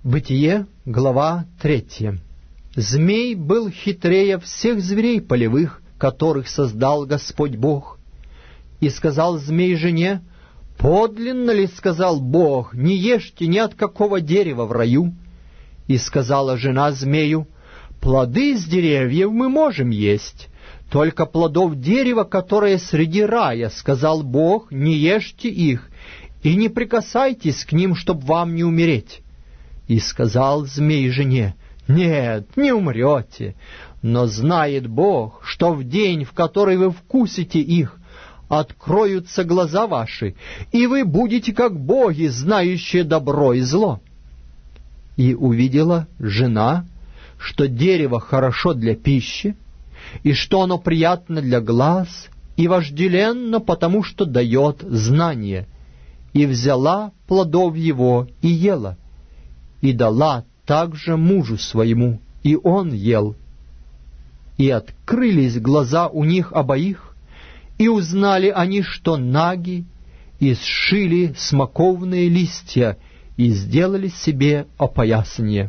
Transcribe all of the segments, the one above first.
Бытие, глава 3. Змей был хитрее всех зверей полевых, которых создал Господь Бог. И сказал змей жене: «Подлинно ли, сказал Бог, не ешьте ни от какого дерева в раю?» И сказала жена змею: «Плоды с деревьев мы можем есть, только плодов дерева, которое среди рая, сказал Бог, не ешьте их, и не прикасайтесь к ним, чтоб вам не умереть». И сказал змей жене: «Нет, не умрете, но знает Бог, что в день, в который вы вкусите их, откроются глаза ваши, и вы будете как боги, знающие добро и зло». И увидела жена, что дерево хорошо для пищи, и что оно приятно для глаз, и вожделенно, потому что дает знание, и взяла плодов его и ела, и дала также мужу своему, и он ел. И открылись глаза у них обоих, и узнали они, что наги, и сшили смоковные листья, и сделали себе опоясание.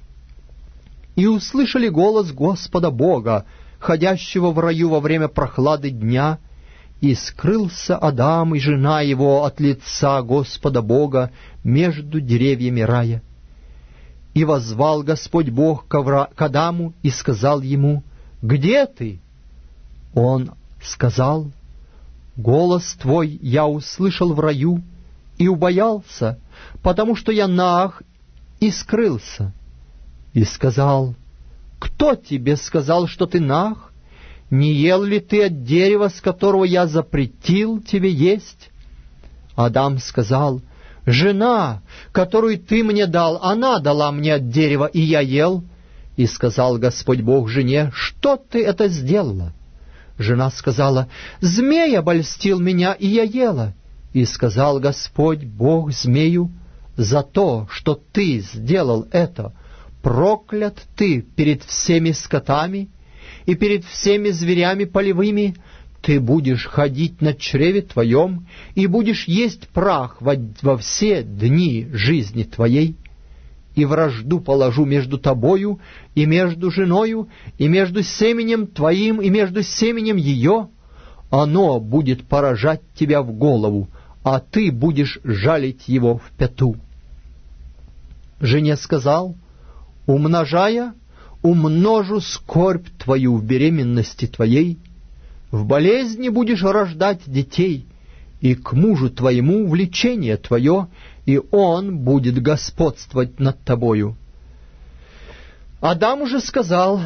И услышали голос Господа Бога, ходящего в раю во время прохлады дня, и скрылся Адам и жена его от лица Господа Бога между деревьями рая. И воззвал Господь Бог к Адаму и сказал ему: «Где ты?» Он сказал: «Голос твой я услышал в раю и убоялся, потому что я наг и скрылся». И сказал: «Кто тебе сказал, что ты наг? Не ел ли ты от дерева, с которого я запретил тебе есть?» Адам сказал: «Жена, которую ты мне дал, она дала мне от дерева, и я ел». И сказал Господь Бог жене: «Что ты это сделала?» Жена сказала: «Змей обольстил меня, и я ела». И сказал Господь Бог змею: «За то, что ты сделал это, проклят ты перед всеми скотами и перед всеми зверями полевыми. Ты будешь ходить на чреве твоем, и будешь есть прах во все дни жизни твоей. И вражду положу между тобою и между женою, и между семенем твоим и между семенем ее. Оно будет поражать тебя в голову, а ты будешь жалить его в пяту». Жене сказал: «Умножая, умножу скорбь твою в беременности твоей, в болезни будешь рождать детей, и к мужу твоему влечение твое, и он будет господствовать над тобою». Адам же сказал: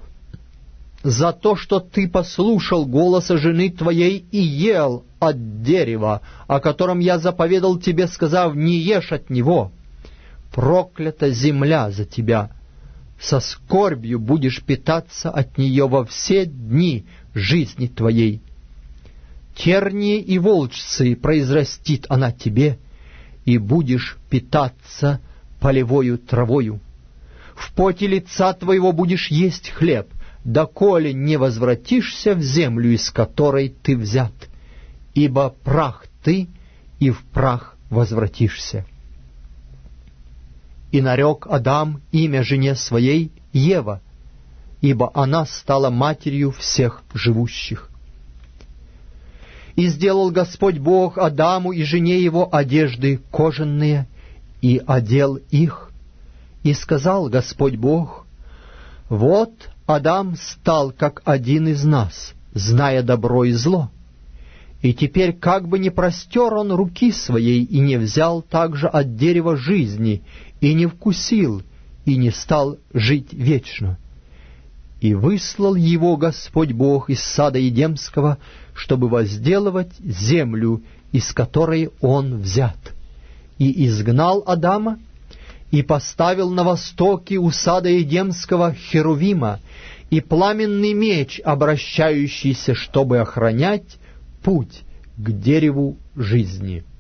«За то, что ты послушал голоса жены твоей и ел от дерева, о котором я заповедал тебе, сказав: не ешь от него, проклята земля за тебя. Со скорбью будешь питаться от нее во все дни жизни твоей. Тернии и волчцы произрастит она тебе, и будешь питаться полевою травою. В поте лица твоего будешь есть хлеб, доколе не возвратишься в землю, из которой ты взят, ибо прах ты, и в прах возвратишься». И нарек Адам имя жене своей Ева, ибо она стала матерью всех живущих. И сделал Господь Бог Адаму и жене его одежды кожаные, и одел их. И сказал Господь Бог: «Вот Адам стал как один из нас, зная добро и зло. И теперь как бы не простер он руки своей, и не взял также от дерева жизни, и не вкусил, и не стал жить вечно. И выслал его Господь Бог из сада Едемского, чтобы возделывать землю, из которой он взят. И изгнал Адама, и поставил на востоке у сада Едемского херувима и пламенный меч, обращающийся, чтобы охранять путь к дереву жизни».